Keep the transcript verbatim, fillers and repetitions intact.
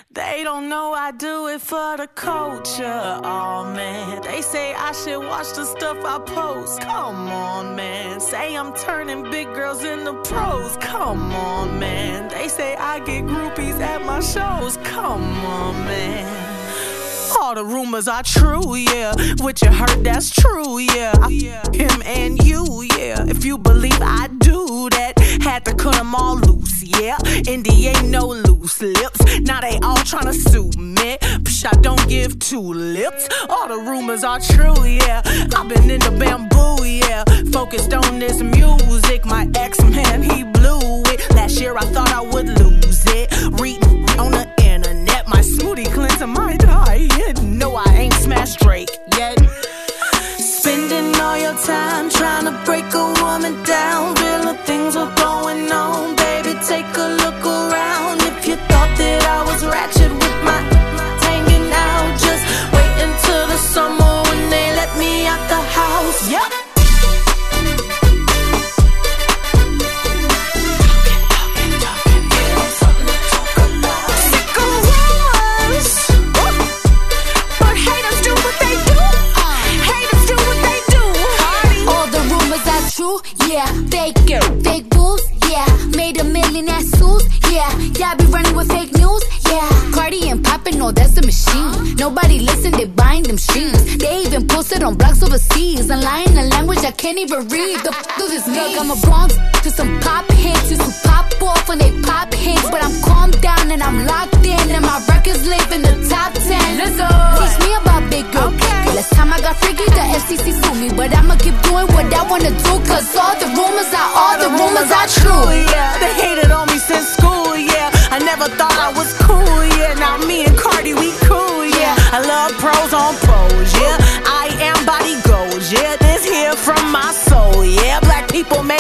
They don't know I do it for the culture. Oh man, they say I should watch the stuff I post. Come on, man. Say I'm turning big girls into pros. Come on, man. They say I get groupies at my shows. Come on, man. All the rumors are true, yeah. What you heard, that's true, yeah. Him and you, yeah. If you believe I do that, had to cut them all loose, yeah. Indy ain't no loose lips. Now they all tryna sue me. Psh, I don't give two lips. All the rumors are true, yeah. I've been in the bamboo, yeah. Focused on this music. My ex, man, he blew it. Last year I thought I would lose it. Reading on the internet, my smoothie cleanser might die. No, I ain't smashed Drake yet. Spending all your time trying to break a woman down. Real things were going on, baby, take a look around. If you thought that I was ratchet with my hanging out, just wait until the summer when they let me out the house. Yep. Yeah, fake it, fake boobs, yeah. Made a million ass suits, yeah. Yeah, I be running with fake news, yeah. Cardi and poppin', no, that's the machine. Nobody listen, they buying them streams. They even posted on blogs overseas. I'm lying in a language I can't even read. The f*** do this mean? Look, I'm a Bronx to some pop hits. Used to pop off when they pop hits. But I'm calmed down and I'm locked in. And my records live in the top ten. Let's go. Teach me about big girl. Okay. Last time I got freaky, the F C C sued me. But I'ma keep doing what I wanna do. Cause all the rumors are, all the rumors are true. Yeah, they hated on me since school, yeah. I never thought I was cool, yeah. Now me and Cardi, we cool, yeah. I love pros on pros, yeah. I am body goals, yeah. This here from my soul, yeah. Black people make